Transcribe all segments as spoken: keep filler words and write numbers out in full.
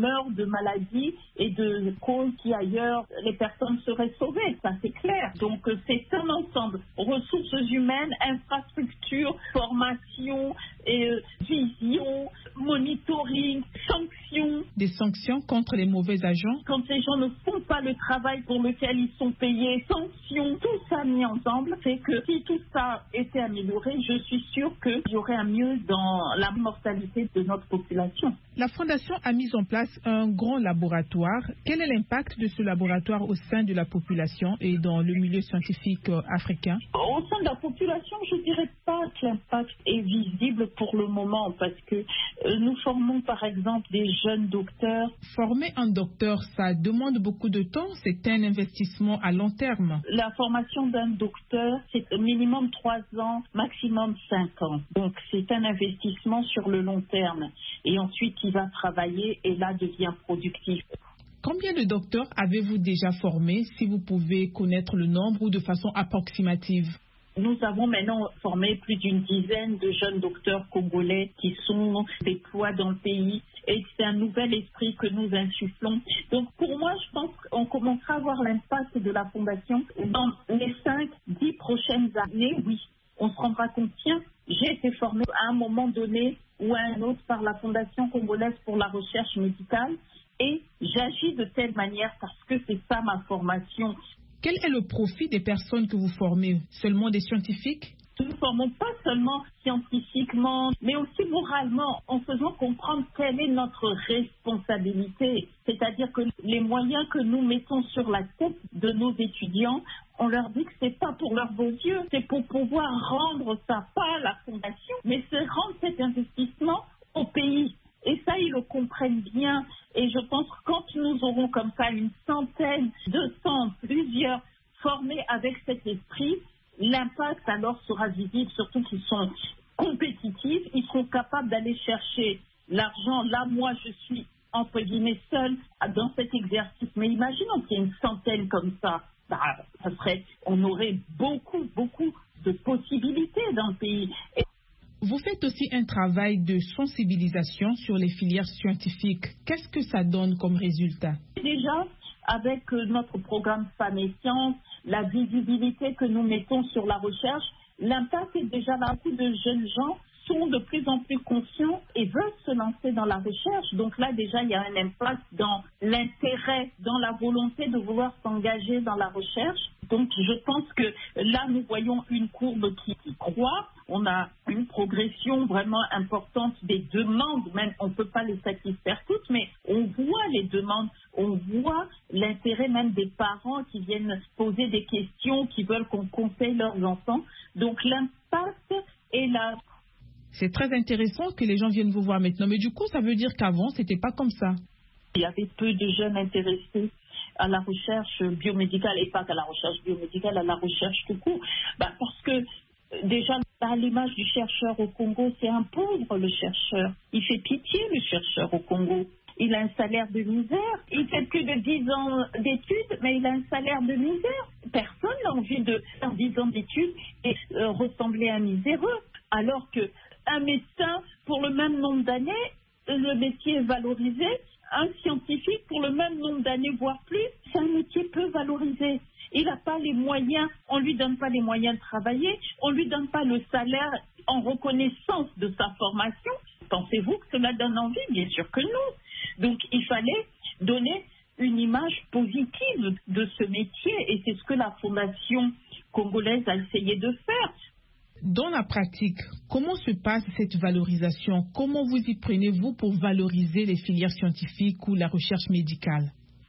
meurt de maladies et de causes qui ailleurs les personnes seraient sauvées, ça c'est clair. Donc c'est un ensemble, ressources humaines, infrastructures, formation, et, euh, vision, monitoring, sanctions. Des sanctions contre les mauvais agents? Quand les gens ne font pas le travail pour lequel ils sont payés, sanctions, tout ça mis ensemble, c'est que si tout ça était amélioré, je suis sûre qu'il y aurait un mieux dans la mortalité de notre population. La Fondation a mis en place un grand laboratoire. Quel est l'impact de ce laboratoire au sein de la population et dans le milieu scientifique africain? Au sein de la population, je ne dirais pas que l'impact est visible pour le moment parce que euh, nous formons par exemple des jeunes docteurs. Former un docteur, ça demande beaucoup de temps, c'est un investissement à long terme. La formation d'un docteur, c'est minimum trois ans, maximum cinq ans. Donc c'est un investissement sur le long terme. Et ensuite, il va travailler et là devient productif. Combien de docteurs avez-vous déjà formés, si vous pouvez connaître le nombre ou de façon approximative? Nous avons maintenant formé plus d'une dizaine de jeunes docteurs congolais qui sont déployés dans le pays et c'est un nouvel esprit que nous insufflons. Donc pour moi, je pense qu'on commencera à voir l'impact de la Fondation dans les cinq, dix prochaines années, oui. On se rendra compte, tiens, j'ai été formé à un moment donné ou à un autre par la Fondation congolaise pour la recherche médicale et j'agis de telle manière parce que c'est ça ma formation. Quel est le profit des personnes que vous formez? Seulement des scientifiques? Nous ne formons pas seulement scientifiquement, mais aussi moralement, en faisant comprendre quelle est notre responsabilité. C'est-à-dire que les moyens que nous mettons sur la tête de nos étudiants, on leur dit que ce n'est pas pour leurs beaux yeux, c'est pour pouvoir rendre ça pas à la Fondation, mais c'est rendre cet investissement au pays. Et ça, ils le comprennent bien. Et je pense que quand nous aurons comme ça une centaine, deux cents, plusieurs formés avec cet esprit, l'impact alors sera visible, surtout qu'ils sont compétitifs, ils seront capables d'aller chercher l'argent. Là, moi, je suis, entre guillemets, seule dans cet exercice. Mais imaginons qu'il y ait une centaine comme ça. Bah, ça serait, on aurait beaucoup, beaucoup de possibilités dans le pays. Et vous faites aussi un travail de sensibilisation sur les filières scientifiques. Qu'est-ce que ça donne comme résultat? Déjà, avec notre programme Femmes et Sciences, la visibilité que nous mettons sur la recherche, l'impact est déjà là. Beaucoup de jeunes gens sont de plus en plus conscients et veulent se lancer dans la recherche. Donc là, déjà, il y a un impact dans l'intérêt, dans la volonté de vouloir s'engager dans la recherche. Donc, je pense que là, nous voyons une courbe qui croît. On a une progression vraiment importante des demandes. Même, on ne peut pas les satisfaire toutes, mais on voit les demandes. On voit l'intérêt même des parents qui viennent poser des questions, qui veulent qu'on conseille leurs enfants. Donc, l'impact est là. C'est très intéressant que les gens viennent vous voir maintenant. Mais du coup, ça veut dire qu'avant, ce n'était pas comme ça. Il y avait peu de jeunes intéressés à la recherche biomédicale et pas qu'à la recherche biomédicale, à la recherche tout court. Bah, parce que déjà, à l'image du chercheur au Congo, c'est un pauvre le chercheur. Il fait pitié le chercheur au Congo. Il a un salaire de misère. Il fait plus de dix ans d'études, mais il a un salaire de misère. Personne n'a envie de faire dix ans d'études et euh, ressembler à un miséreux. Alors qu'un médecin, pour le même nombre d'années, le métier est valorisé. Un scientifique, pour le même nombre d'années, voire plus, c'est un métier peu valorisé. Il n'a pas les moyens, on ne lui donne pas les moyens de travailler, on ne lui donne pas le salaire en reconnaissance de sa formation. Pensez-vous que cela donne envie? Bien sûr que non. Donc il fallait donner une image positive de ce métier et c'est ce que la Fondation congolaise a essayé de faire. Dans la pratique, comment se passe cette valorisation? Comment vous y prenez-vous pour valoriser les filières scientifiques ou la recherche médicale?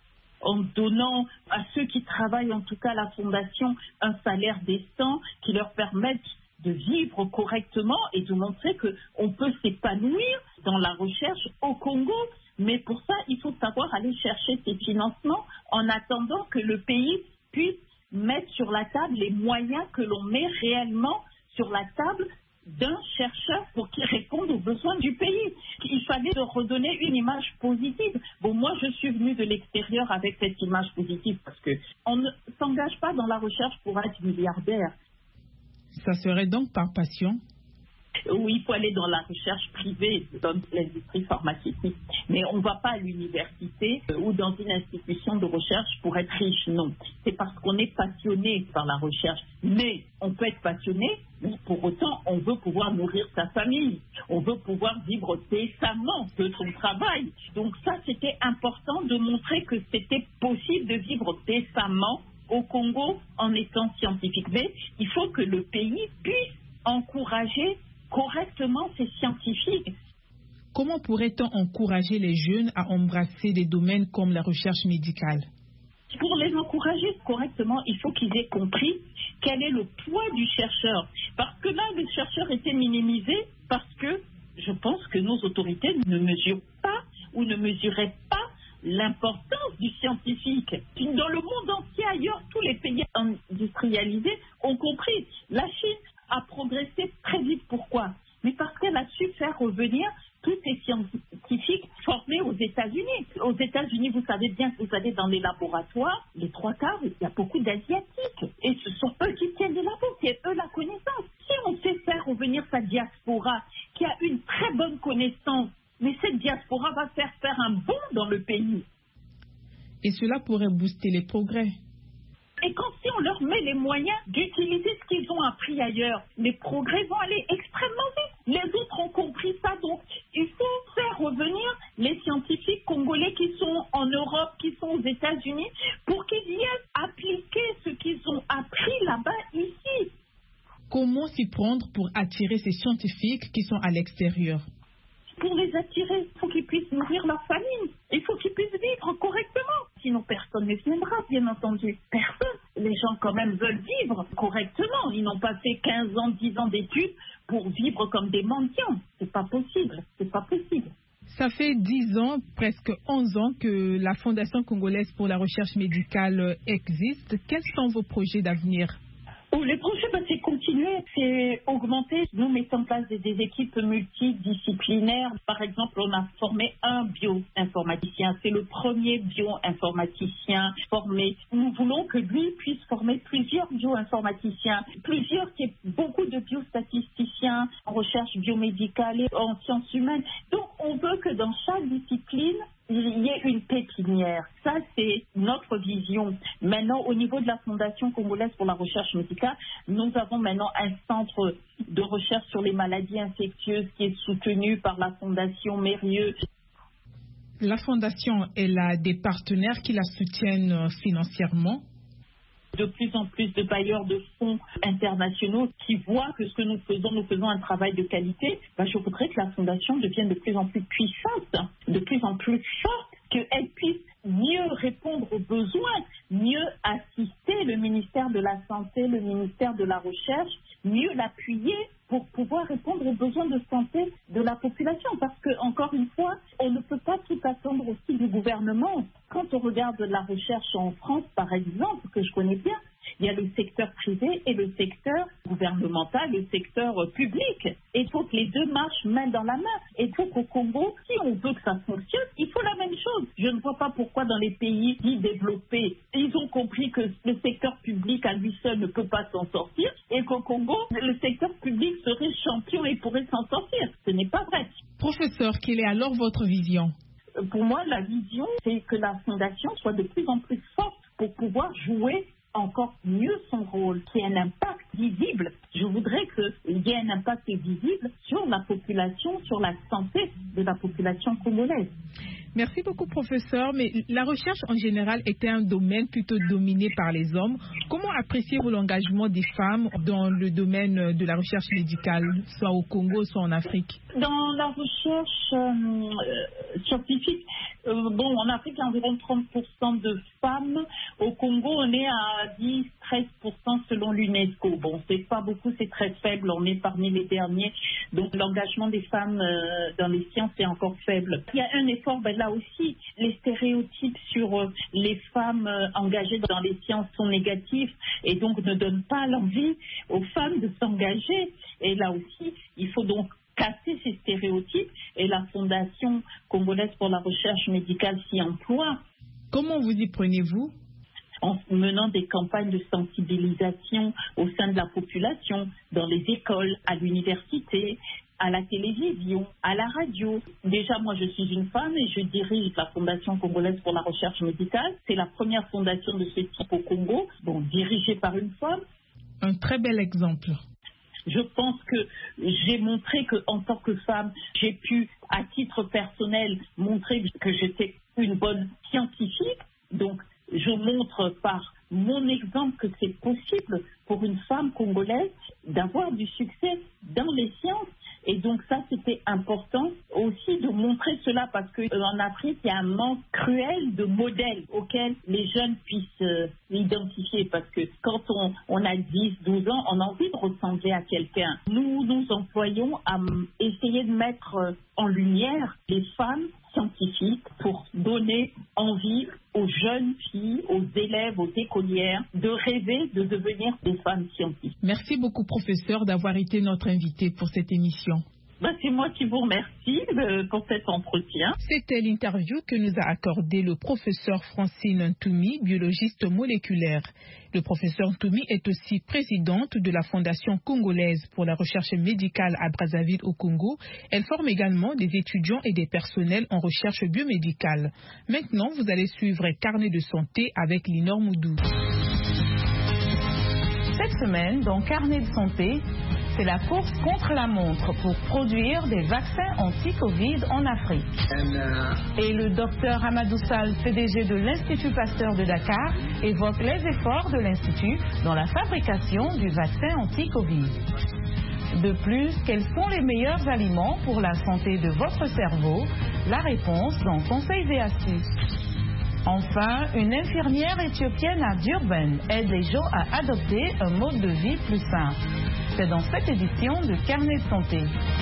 En donnant à ceux qui travaillent, en tout cas à la Fondation, un salaire décent qui leur permette de vivre correctement et de montrer qu'on peut s'épanouir dans la recherche au Congo. Mais pour ça, il faut savoir aller chercher ces financements en attendant que le pays puisse mettre sur la table les moyens que l'on met réellement sur la table d'un chercheur pour qu'il réponde aux besoins du pays. Il fallait leur redonner une image positive. Bon, moi, je suis venue de l'extérieur avec cette image positive parce qu'on ne s'engage pas dans la recherche pour être milliardaire. Ça serait donc par passion? où il faut aller dans la recherche privée, dans l'industrie pharmaceutique. Mais on ne va pas à l'université ou dans une institution de recherche pour être riche, non. C'est parce qu'on est passionné par la recherche. Mais on peut être passionné, mais pour autant, on veut pouvoir nourrir sa famille. On veut pouvoir vivre décemment de son travail. Donc ça, c'était important de montrer que c'était possible de vivre décemment au Congo en étant scientifique. Mais il faut que le pays puisse encourager correctement ces scientifiques. Comment pourrait-on encourager les jeunes à embrasser des domaines comme la recherche médicale? Pour les encourager correctement, il faut qu'ils aient compris quel est le poids du chercheur. Parce que là, le chercheur était minimisé parce que je pense que nos autorités ne mesurent pas ou ne mesuraient pas l'importance du scientifique. Dans le monde entier, ailleurs, tous les pays industrialisés ont compris. La Chine a progressé très vite. Pourquoi? Mais parce qu'elle a su faire revenir tous ces scientifiques formés aux États-Unis. Aux États-Unis, vous savez bien que vous allez dans les laboratoires, les trois quarts, il y a beaucoup d'Asiatiques. Et ce sont eux qui tiennent les labos, c'est eux la connaissance. Si on sait faire revenir sa diaspora, qui a une très bonne connaissance, mais cette diaspora va faire faire un bond dans le pays. Et cela pourrait booster les progrès. Et quand si on leur met les moyens d'utiliser ce qu'ils ont appris ailleurs, les progrès vont aller extrêmement vite. Les autres ont compris ça, donc il faut faire revenir les scientifiques congolais qui sont en Europe, qui sont aux États-Unis, pour qu'ils viennent appliquer ce qu'ils ont appris là-bas ici. Comment s'y prendre pour attirer ces scientifiques qui sont à l'extérieur? Pour les attirer, il faut qu'ils puissent nourrir leur famille. Il faut qu'ils puissent vivre correctement. Sinon, personne ne viendra, bien entendu. Personne. Les gens, quand même, veulent vivre correctement. Ils n'ont pas fait quinze ans, dix ans d'études pour vivre comme des mendiants. C'est pas possible. C'est pas possible. Ça fait dix ans, presque onze ans, que la Fondation congolaise pour la recherche médicale existe. Quels sont vos projets d'avenir? Oh, les projets, bah, c'est continuer, c'est augmenter. Nous mettons en place des, des équipes multidisciplinaires. Par exemple, on a formé un bioinformaticien. C'est le premier bioinformaticien formé. Nous voulons que lui puisse former plusieurs bioinformaticiens, plusieurs, qu'il y ait beaucoup de biostatisticiens en recherche biomédicale et en sciences humaines. Donc, on veut que dans chaque discipline, il y ait une pépinière. Ça, c'est notre vision. Maintenant, au niveau de la Fondation congolaise pour la recherche médicale, nous avons maintenant un centre de recherche sur les maladies infectieuses qui est soutenu par la Fondation Mérieux. La Fondation, elle a des partenaires qui la soutiennent financièrement? De plus en plus de bailleurs de fonds internationaux qui voient que ce que nous faisons, nous faisons un travail de qualité. Ben, je voudrais que la Fondation devienne de plus en plus puissante, de plus en plus forte, qu'elle puisse mieux répondre aux besoins, mieux assister le ministère de la Santé, le ministère de la Recherche, mieux l'appuyer pour pouvoir répondre aux besoins de santé de la population. Parce que, encore une fois, on ne peut pas tout attendre aussi du gouvernement. Quand on regarde la recherche en France, par exemple, que je connais bien, il y a le secteur privé et le secteur gouvernemental, le secteur public. Et il faut que les deux marchent main dans la main. Et il faut qu'au Congo, si on veut que ça fonctionne, il faut la même chose. Je ne vois pas pourquoi dans les pays dits développés, ils ont compris que le secteur public à lui seul ne peut pas s'en sortir et qu'au Congo, le secteur public serait champion et pourrait s'en sortir. Ce n'est pas vrai. Professeur, quelle est alors votre vision? Pour moi, la vision, c'est que la Fondation soit de plus en plus forte pour pouvoir jouer encore mieux son rôle, qui ait un impact visible. Je voudrais qu'il y ait un impact visible sur la population, sur la santé de la population congolaise. Merci beaucoup, professeur. Mais la recherche en général était un domaine plutôt dominé par les hommes. Comment appréciez-vous l'engagement des femmes dans le domaine de la recherche médicale, soit au Congo, soit en Afrique? Dans la recherche euh, scientifique, euh, bon, en Afrique, il y a environ trente pour cent de femmes. Au Congo, on est à dix à treize pour cent selon l'UNESCO. Bon, c'est pas beaucoup, c'est très faible. On est parmi les derniers. Donc, l'engagement des femmes euh, dans les sciences est encore faible. Il y a un effort, ben, là aussi, les stéréotypes sur euh, les femmes euh, engagées dans les sciences sont négatifs et donc ne donnent pas l'envie aux femmes de s'engager. Et là aussi, il faut donc casser ces stéréotypes et la Fondation congolaise pour la recherche médicale s'y emploie. Comment vous y prenez-vous? en menant des campagnes de sensibilisation au sein de la population, dans les écoles, à l'université, à la télévision, à la radio. Déjà, moi, je suis une femme et je dirige la Fondation congolaise pour la recherche médicale. C'est la première fondation de ce type au Congo, bon, dirigée par une femme. Un très bel exemple. Je pense que j'ai montré qu'en tant que femme, j'ai pu, à titre personnel, montrer que j'étais une bonne scientifique. Donc, je montre par mon exemple que c'est possible pour une femme congolaise d'avoir du succès dans les sciences. Et donc ça, c'était important aussi de montrer cela parce qu'en Afrique, il y a un manque cruel de modèles auxquels les jeunes puissent euh, identifier. Parce que quand on, on a dix, douze ans, on a envie de ressembler à quelqu'un. Nous nous employons à essayer de mettre en lumière les femmes scientifiques pour donner envie aux jeunes filles, aux élèves, aux écolières de rêver de devenir des femmes scientifiques. Merci beaucoup, professeur, d'avoir été notre invité pour cette émission. Ben, c'est moi qui vous remercie euh, pour cet entretien. C'était l'interview que nous a accordé le professeur Francine Ntoumi, biologiste moléculaire. Le professeur Ntoumi est aussi présidente de la Fondation congolaise pour la recherche médicale à Brazzaville au Congo. Elle forme également des étudiants et des personnels en recherche biomédicale. Maintenant, vous allez suivre Carnet de santé avec Linor Moudou. Cette semaine, dans Carnet de santé, c'est la course contre la montre pour produire des vaccins anti-Covid en Afrique. Et le docteur Amadou Sall, P D G de l'Institut Pasteur de Dakar, évoque les efforts de l'Institut dans la fabrication du vaccin anti-Covid. De plus, quels sont les meilleurs aliments pour la santé de votre cerveau? La réponse dans Conseils et astuces. Enfin, une infirmière éthiopienne à Durban aide les gens à adopter un mode de vie plus simple. C'est dans cette édition de Carnet de santé.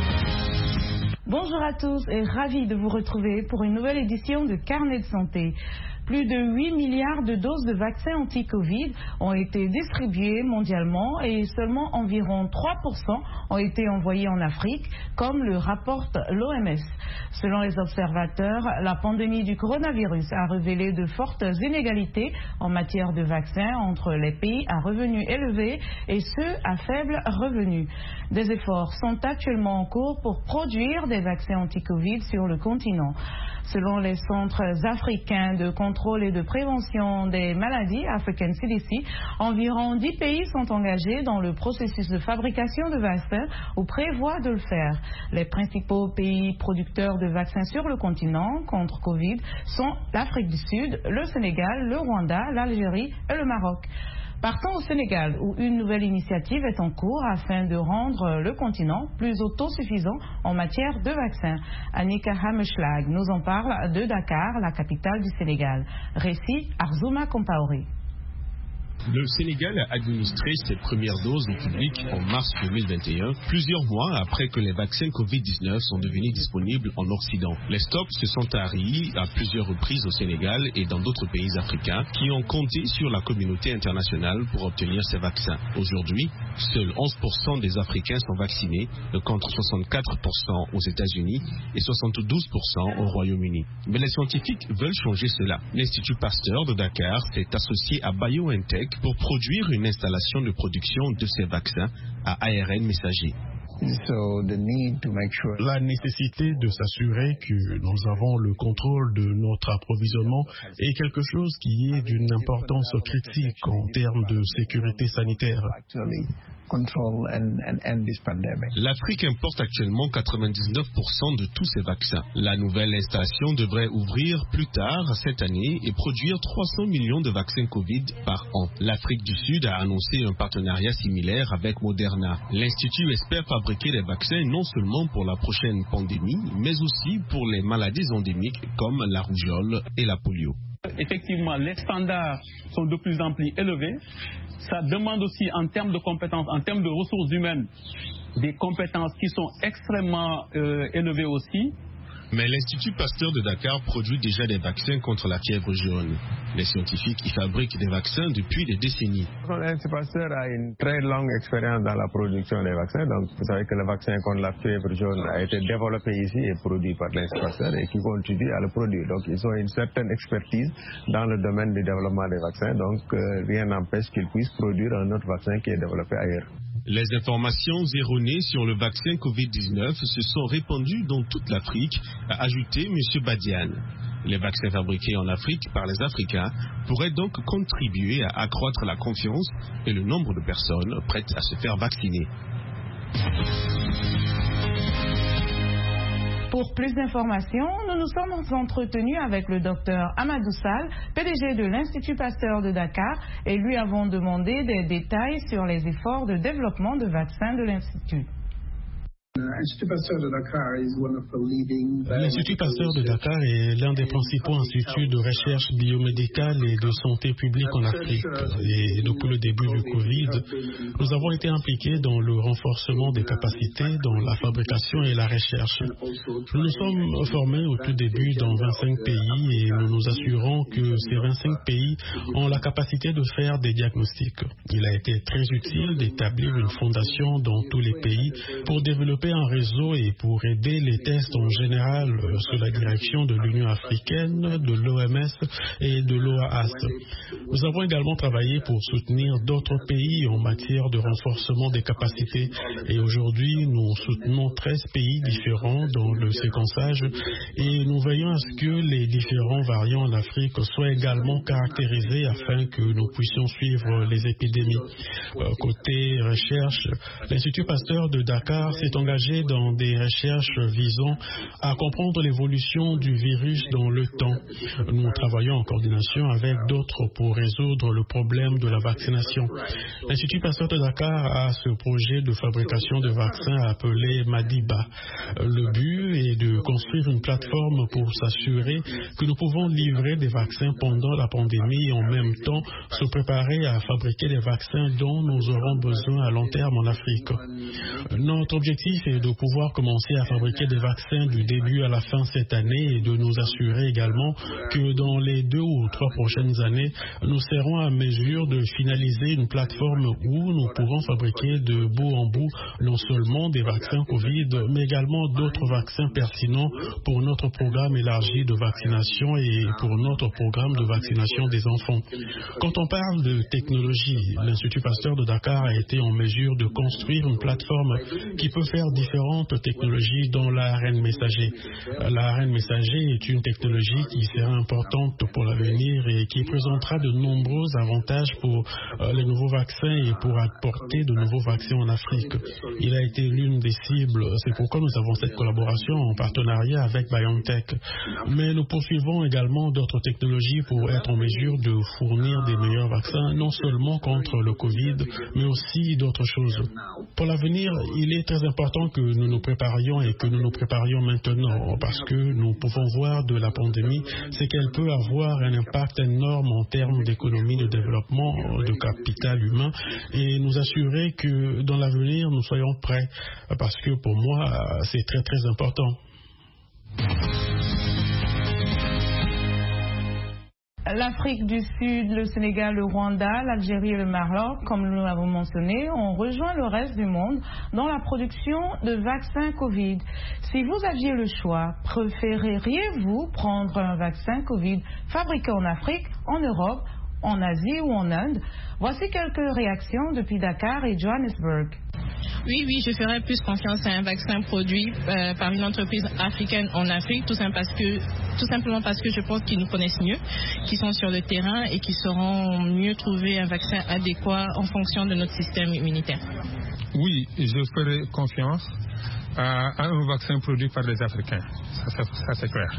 Bonjour à tous et ravi de vous retrouver pour une nouvelle édition de Carnet de santé. Plus de huit milliards de doses de vaccins anti-Covid ont été distribuées mondialement et seulement environ trois pour cent ont été envoyés en Afrique, comme le rapporte l'O M S. Selon les observateurs, la pandémie du coronavirus a révélé de fortes inégalités en matière de vaccins entre les pays à revenus élevés et ceux à faible revenu. Des efforts sont actuellement en cours pour produire des vaccins anti-Covid sur le continent. Selon les centres africains de contrôle et de prévention des maladies, African C D C, environ dix pays sont engagés dans le processus de fabrication de vaccins ou prévoient de le faire. Les principaux pays producteurs de vaccins sur le continent contre Covid sont l'Afrique du Sud, le Sénégal, le Rwanda, l'Algérie et le Maroc. Partons au Sénégal, où une nouvelle initiative est en cours afin de rendre le continent plus autosuffisant en matière de vaccins. Annika Hammeschlag nous en parle de Dakar, la capitale du Sénégal. Récit Arzouma Compaoré. Le Sénégal a administré ses premières doses au public en mars deux mille vingt et un, plusieurs mois après que les vaccins Covid dix-neuf sont devenus disponibles en Occident. Les stocks se sont taris à plusieurs reprises au Sénégal et dans d'autres pays africains qui ont compté sur la communauté internationale pour obtenir ces vaccins. Aujourd'hui, seuls onze pour cent des Africains sont vaccinés, contre soixante-quatre pour cent aux États-Unis et soixante-douze pour cent au Royaume-Uni. Mais les scientifiques veulent changer cela. L'Institut Pasteur de Dakar s'est associé à BioNTech pour produire une installation de production de ces vaccins à A R N messager. La nécessité de s'assurer que nous avons le contrôle de notre approvisionnement est quelque chose qui est d'une importance critique en termes de sécurité sanitaire. L'Afrique importe actuellement quatre-vingt-dix-neuf pour cent de tous ces vaccins. La nouvelle installation devrait ouvrir plus tard cette année et produire trois cents millions de vaccins Covid par an. L'Afrique du Sud a annoncé un partenariat similaire avec Moderna. L'Institut espère fabriquer des vaccins non seulement pour la prochaine pandémie, mais aussi pour les maladies endémiques comme la rougeole et la polio. Effectivement, les standards sont de plus en plus élevés. Ça demande aussi en termes de compétences, en termes de ressources humaines, des compétences qui sont extrêmement euh, élevées aussi. Mais l'Institut Pasteur de Dakar produit déjà des vaccins contre la fièvre jaune. Les scientifiques y fabriquent des vaccins depuis des décennies. L'Institut Pasteur a une très longue expérience dans la production des vaccins. Donc, vous savez que le vaccin contre la fièvre jaune a été développé ici et produit par l'Institut Pasteur et qui continue à le produire. Donc, ils ont une certaine expertise dans le domaine du développement des vaccins. Donc, euh, rien n'empêche qu'ils puissent produire un autre vaccin qui est développé ailleurs. Les informations erronées sur le vaccin covid dix-neuf se sont répandues dans toute l'Afrique, a ajouté M. Badian. Les vaccins fabriqués en Afrique par les Africains pourraient donc contribuer à accroître la confiance et le nombre de personnes prêtes à se faire vacciner. Pour plus d'informations, nous nous sommes entretenus avec le docteur Amadou Sall, P D G de l'Institut Pasteur de Dakar, et lui avons demandé des détails sur les efforts de développement de vaccins de l'Institut. L'Institut Pasteur de Dakar est l'un des principaux instituts de recherche biomédicale et de santé publique en Afrique. Et depuis le début du Covid, nous avons été impliqués dans le renforcement des capacités, dans la fabrication et la recherche. Nous nous sommes formés au tout début dans vingt-cinq pays et nous nous assurons que ces vingt-cinq pays ont la capacité de faire des diagnostics. Il a été très utile d'établir une fondation dans tous les pays pour développer un réseau et pour aider les tests en général sous la direction de l'Union africaine, de l'O M S et de l'O A S. Nous avons également travaillé pour soutenir d'autres pays en matière de renforcement des capacités et aujourd'hui nous soutenons treize pays différents dans le séquençage et nous veillons à ce que les différents variants en Afrique soient également caractérisés afin que nous puissions suivre les épidémies. Euh, côté recherche, l'Institut Pasteur de Dakar s'est engagé dans des recherches visant à comprendre l'évolution du virus dans le temps. Nous travaillons en coordination avec d'autres pour résoudre le problème de la vaccination. L'Institut Pasteur de Dakar a ce projet de fabrication de vaccins appelé Madiba. Le but est de construire une plateforme pour s'assurer que nous pouvons livrer des vaccins pendant la pandémie et en même temps se préparer à fabriquer des vaccins dont nous aurons besoin à long terme en Afrique. Notre objectif est de pouvoir commencer à fabriquer des vaccins du début à la fin cette année et de nous assurer également que dans les deux ou trois prochaines années, nous serons à mesure de finaliser une plateforme où nous pourrons fabriquer de bout en bout non seulement des vaccins Covid, mais également d'autres vaccins pertinents pour notre programme élargi de vaccination et pour notre programme de vaccination des enfants. Quand on parle de technologie, l'Institut Pasteur de Dakar a été en mesure de construire une plateforme qui peut faire différentes technologies dans l'A R N messager. L'A R N messager est une technologie qui sera importante pour l'avenir et qui présentera de nombreux avantages pour euh, les nouveaux vaccins et pour apporter de nouveaux vaccins en Afrique. Il a été l'une des cibles, c'est pourquoi nous avons cette collaboration en partenariat avec BioNTech. Mais nous poursuivons également d'autres technologies pour être en mesure de fournir des meilleurs vaccins, non seulement contre le Covid, mais aussi d'autres choses. Pour l'avenir, il est très important que nous nous préparions et que nous nous préparions maintenant parce que nous pouvons voir de la pandémie, c'est qu'elle peut avoir un impact énorme en termes d'économie, de développement, de capital humain et nous assurer que dans l'avenir nous soyons prêts parce que pour moi c'est très très important. L'Afrique du Sud, le Sénégal, le Rwanda, l'Algérie et le Maroc, comme nous l'avons mentionné, ont rejoint le reste du monde dans la production de vaccins Covid. Si vous aviez le choix, préféreriez-vous prendre un vaccin Covid fabriqué en Afrique, en Europe, en Asie ou en Inde? Voici quelques réactions depuis Dakar et Johannesburg. Oui, oui, je ferais plus confiance à un vaccin produit euh, par une entreprise africaine en Afrique, tout, simple parce que, tout simplement parce que je pense qu'ils nous connaissent mieux, qu'ils sont sur le terrain et qu'ils sauront mieux trouver un vaccin adéquat en fonction de notre système immunitaire. Oui, je ferai confiance à, à un vaccin produit par les Africains. Ça, ça, ça c'est clair.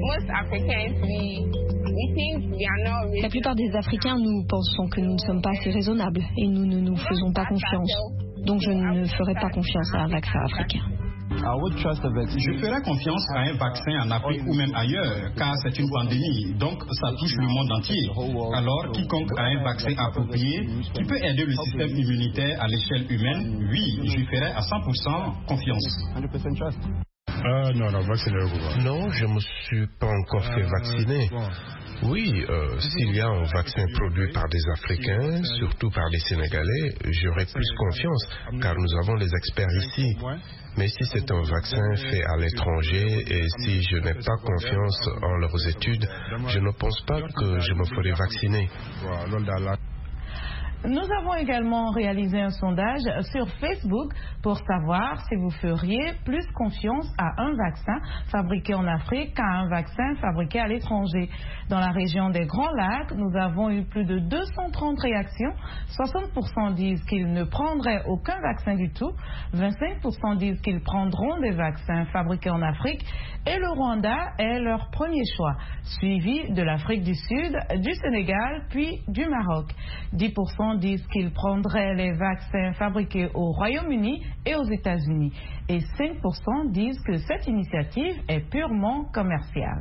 La plupart des Africains, nous pensons que nous ne sommes pas assez raisonnables et nous ne nous faisons pas confiance. Donc je ne ferai pas confiance à un vaccin africain. Je ferai confiance à un vaccin en Afrique ou même ailleurs, car c'est une pandémie, donc ça touche le monde entier. Alors, quiconque a un vaccin approprié qui peut aider le système immunitaire à l'échelle humaine, oui, je ferai à cent pour cent confiance. Ah non, non, vacciné au pouvoir. Non, je ne me suis pas encore fait vacciner. Oui, euh, s'il y a un vaccin produit par des Africains, surtout par des Sénégalais, j'aurai plus confiance, car nous avons les experts ici. Mais si c'est un vaccin fait à l'étranger et si je n'ai pas confiance en leurs études, je ne pense pas que je me ferai vacciner. Nous avons également réalisé un sondage sur Facebook pour savoir si vous feriez plus confiance à un vaccin fabriqué en Afrique qu'à un vaccin fabriqué à l'étranger. Dans la région des Grands Lacs, nous avons eu plus de deux cent trente réactions. soixante pour cent disent qu'ils ne prendraient aucun vaccin du tout. vingt-cinq pour cent disent qu'ils prendront des vaccins fabriqués en Afrique. Et le Rwanda est leur premier choix, suivi de l'Afrique du Sud, du Sénégal, puis du Maroc. dix pour cent disent qu'ils prendraient les vaccins fabriqués au Royaume-Uni et aux États-Unis. Et cinq pour cent disent que cette initiative est purement commerciale.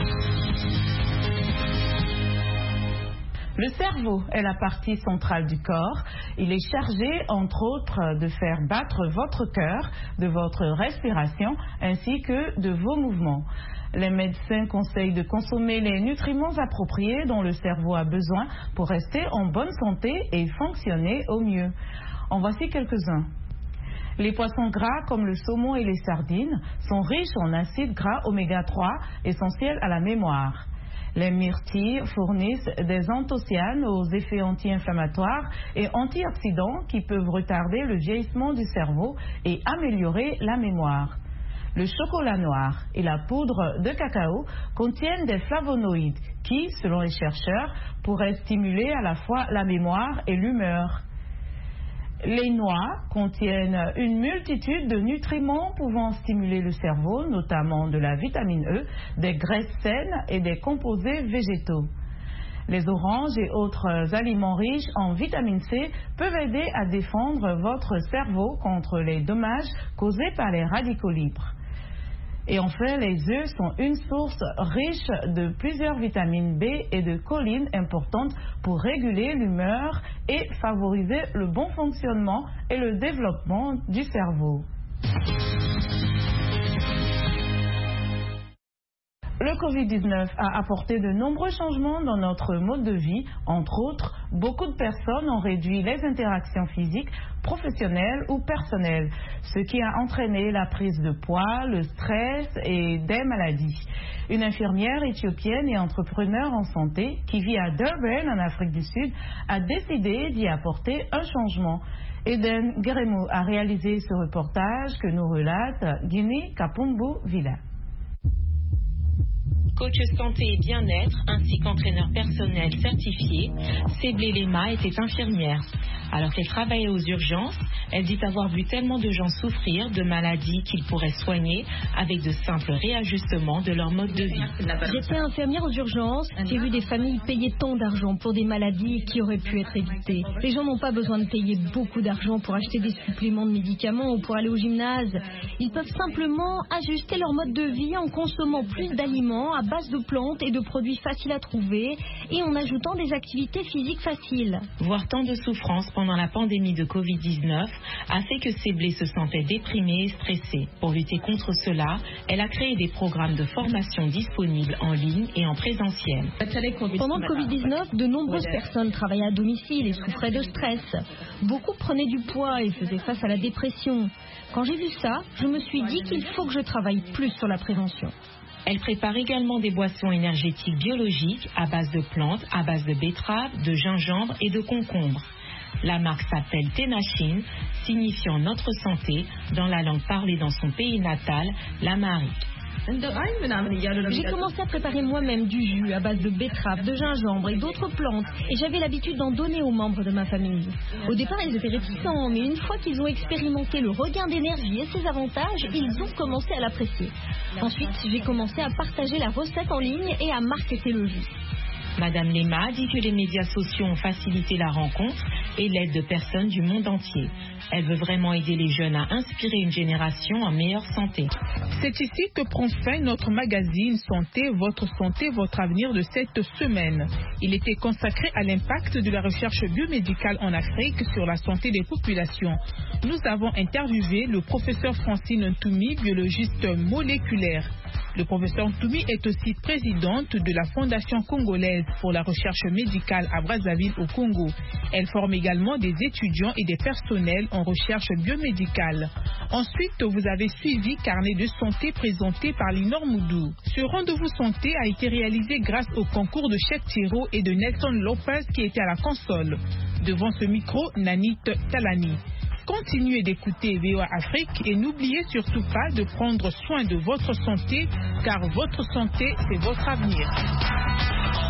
Le cerveau est la partie centrale du corps. Il est chargé, entre autres, de faire battre votre cœur, de votre respiration, ainsi que de vos mouvements. Les médecins conseillent de consommer les nutriments appropriés dont le cerveau a besoin pour rester en bonne santé et fonctionner au mieux. En voici quelques-uns. Les poissons gras comme le saumon et les sardines sont riches en acides gras oméga trois, essentiels à la mémoire. Les myrtilles fournissent des anthocyanes aux effets anti-inflammatoires et antioxydants qui peuvent retarder le vieillissement du cerveau et améliorer la mémoire. Le chocolat noir et la poudre de cacao contiennent des flavonoïdes qui, selon les chercheurs, pourraient stimuler à la fois la mémoire et l'humeur. Les noix contiennent une multitude de nutriments pouvant stimuler le cerveau, notamment de la vitamine E, des graisses saines et des composés végétaux. Les oranges et autres aliments riches en vitamine C peuvent aider à défendre votre cerveau contre les dommages causés par les radicaux libres. Et enfin, les œufs sont une source riche de plusieurs vitamines B et de choline importantes pour réguler l'humeur et favoriser le bon fonctionnement et le développement du cerveau. Le covid dix-neuf a apporté de nombreux changements dans notre mode de vie. Entre autres, beaucoup de personnes ont réduit les interactions physiques, professionnelles ou personnelles, ce qui a entraîné la prise de poids, le stress et des maladies. Une infirmière éthiopienne et entrepreneur en santé qui vit à Durban, en Afrique du Sud, a décidé d'y apporter un changement. Eden Geremo a réalisé ce reportage que nous relate Guinée Kapumbu Villa. Coach santé et bien-être ainsi qu'entraîneur personnel certifié, Seblé Lema était infirmière. Alors qu'elle travaillait aux urgences, elle dit avoir vu tellement de gens souffrir de maladies qu'ils pourraient soigner avec de simples réajustements de leur mode de vie. J'étais infirmière aux urgences, j'ai vu des familles payer tant d'argent pour des maladies qui auraient pu être évitées. Les gens n'ont pas besoin de payer beaucoup d'argent pour acheter des suppléments de médicaments ou pour aller au gymnase. Ils peuvent simplement ajuster leur mode de vie en consommant plus d'aliments à base de plantes et de produits faciles à trouver et en ajoutant des activités physiques faciles. Voir tant de souffrance pendant la pandémie de covid dix-neuf a fait que Seblé se sentait déprimée et stressée. Pour lutter contre cela, elle a créé des programmes de formation disponibles en ligne et en présentiel. Pendant le covid dix-neuf, de nombreuses personnes travaillaient à domicile et souffraient de stress. Beaucoup prenaient du poids et faisaient face à la dépression. Quand j'ai vu ça, je me suis dit qu'il faut que je travaille plus sur la prévention. Elle prépare également des boissons énergétiques biologiques à base de plantes, à base de betterave, de gingembre et de concombre. La marque s'appelle Ténachine, signifiant notre santé dans la langue parlée dans son pays natal, l'amharique. J'ai commencé à préparer moi-même du jus à base de betterave, de gingembre et d'autres plantes et j'avais l'habitude d'en donner aux membres de ma famille. Au départ, ils étaient réticents, mais une fois qu'ils ont expérimenté le regain d'énergie et ses avantages, ils ont commencé à l'apprécier. Ensuite, j'ai commencé à partager la recette en ligne et à marketer le jus. Madame Lema dit que les médias sociaux ont facilité la rencontre et l'aide de personnes du monde entier. Elle veut vraiment aider les jeunes à inspirer une génération en meilleure santé. C'est ici que prend fin notre magazine Santé, votre santé, votre avenir de cette semaine. Il était consacré à l'impact de la recherche biomédicale en Afrique sur la santé des populations. Nous avons interviewé le professeur Francine Ntoumi, biologiste moléculaire. Le professeur Ntoumi est aussi présidente de la Fondation congolaise pour la recherche médicale à Brazzaville au Congo. Elle forme également des étudiants et des personnels en recherche biomédicale. Ensuite, vous avez suivi Carnet de santé présenté par Linor Moudou. Ce rendez-vous santé a été réalisé grâce au concours de Chef Thiro et de Nelson Lopez qui était à la console. Devant ce micro, Nanit Talani. Continuez d'écouter V O A Afrique et n'oubliez surtout pas de prendre soin de votre santé car votre santé, c'est votre avenir.